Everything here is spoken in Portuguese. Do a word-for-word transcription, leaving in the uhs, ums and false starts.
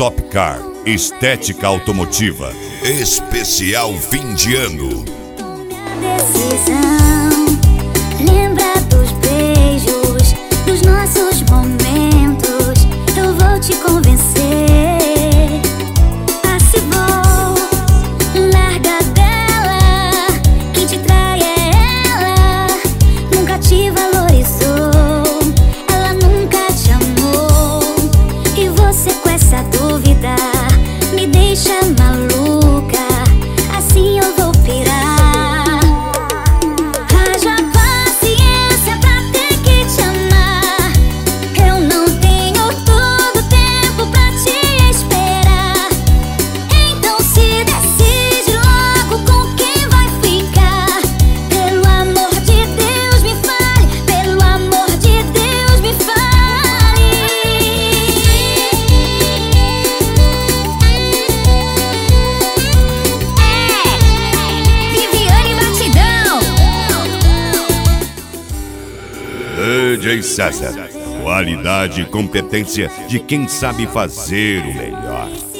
Stock Car, estética automotiva. Especial fim de ano. Decisão, lembra dos beijos, dos nossos momentos. Eu vou te convencer. Ah, se vou, larga dela. Quem te trai é ela. Nunca te valorizou, ela nunca te amou. E você com essa dúvida me deixa maluca. Assim eu vou pirar. D J César, qualidade e competência de quem sabe fazer o melhor.